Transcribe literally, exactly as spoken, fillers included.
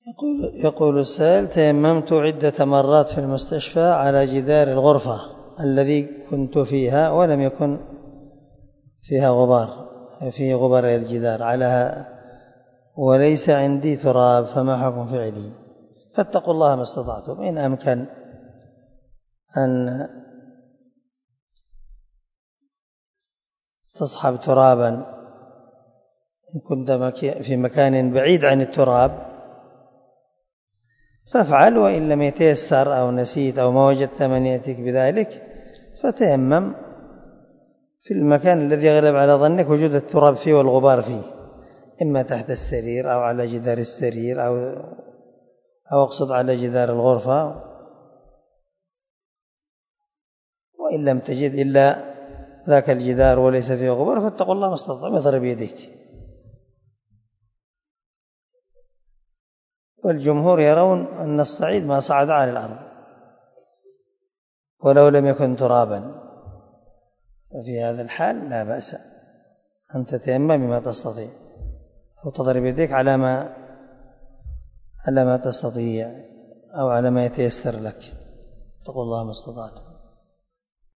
يقول, يقول السائل: تيممت عدة مرات في المستشفى على جدار الغرفة الذي كنت فيها ولم يكن فيها غبار فيه غبار الجدار على وليس عندي تراب، فما حكم فعلي؟ فاتقوا الله ما استطعتم. إن أمكن أن تصحب ترابا إن كنت في مكان بعيد عن التراب فافعل، وإن لم يتيسر أو نسيت أو ما وجدت من يأتيك بذلك فتيمم في المكان الذي يغلب على ظنك وجود التراب فيه والغبار فيه، إما تحت السرير أو على جدار السرير أو أو أقصد على جدار الغرفة. وإن لم تجد إلا ذاك الجدار وليس فيه غبار فاتقوا الله ما استطعتم، اضرب يديك. والجمهور يرون أن الصعيد ما صعد على الأرض ولو لم يكن ترابا، وفي هذا الحال لا بأس أن تتيمم بما تستطيع أو تضرب يديك على ما على ما تستطيع أو على ما يتيسر لك. اتقوا الله ما استطعتم.